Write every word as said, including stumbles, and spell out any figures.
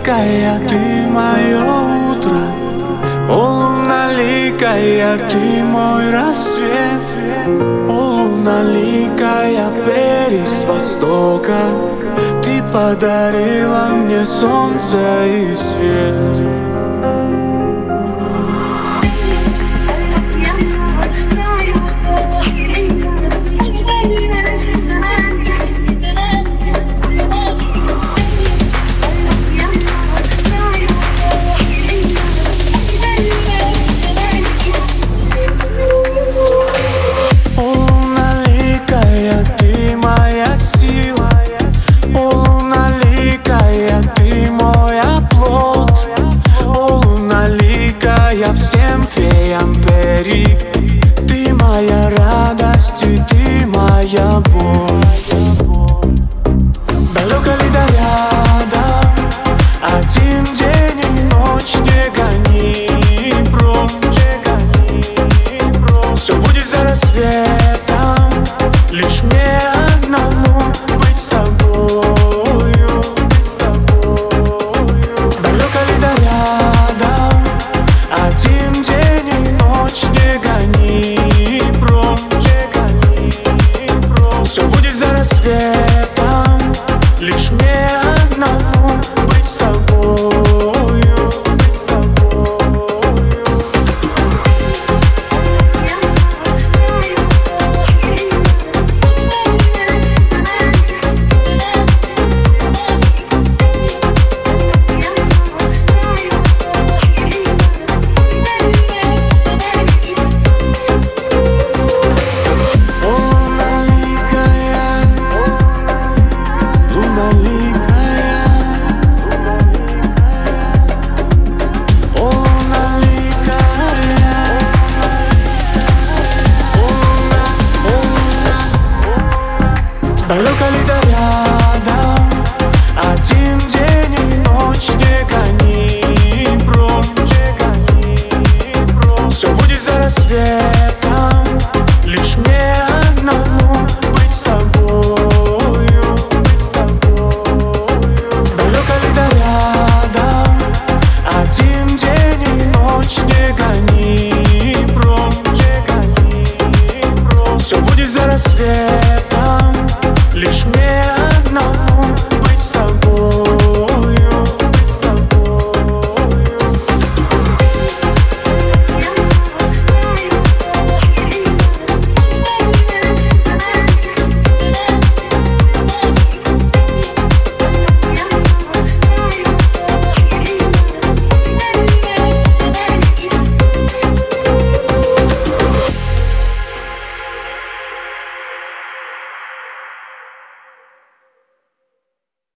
луналикая, ты мое утро. О, луналикая, ты мой рассвет. О, луналикая, берез востока, ты подарила мне солнце и свет. Я всем феям берег, ты моя радость и ты моя боль. Далеко ли до рядом, один день и ночь, не гони прочь. Все будет за рассветом, лишь мне одному быть с тобою. Далеко ли до рядом, один день и ночь, не гони прочь. Все будет за рассветом, лишь мне одному быть с тобою. Далеко ли до рядом, один день и ночь, не гони прочь. Все будет за рассветом, лишь мне